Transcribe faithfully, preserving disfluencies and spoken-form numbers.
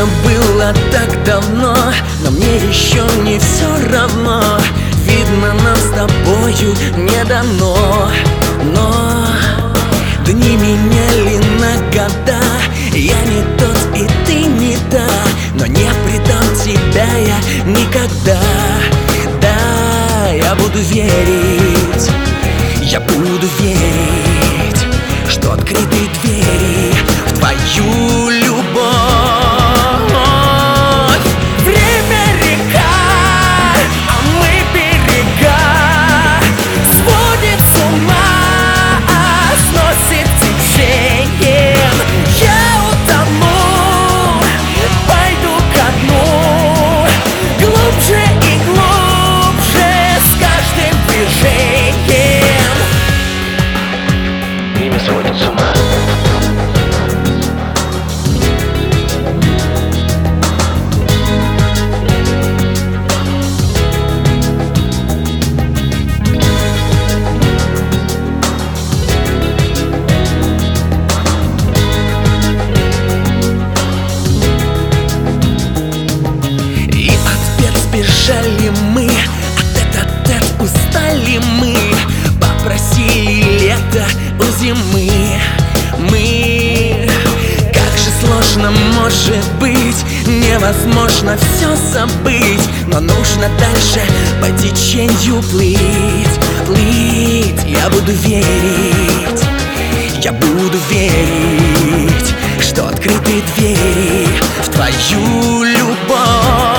Это было так давно, но мне еще не все равно. Видно, нам с тобою не дано. Но дни меняли на года. Я не тот и ты не та, но не предам тебя я никогда. Да, я буду верить, я буду верить, что открыты двери в твою любовь. Время река, а мы берега, сводит с ума, сносит течением. Я утону, пойду ко дну, глубже и глубже с каждым движением. Время сводит с ума. Бежали мы, от этот устали мы, попросили лето у зимы. Мы, как же сложно может быть, невозможно все забыть, но нужно дальше по течению плыть, плыть. Я буду верить, я буду верить, что открыты двери в твою любовь.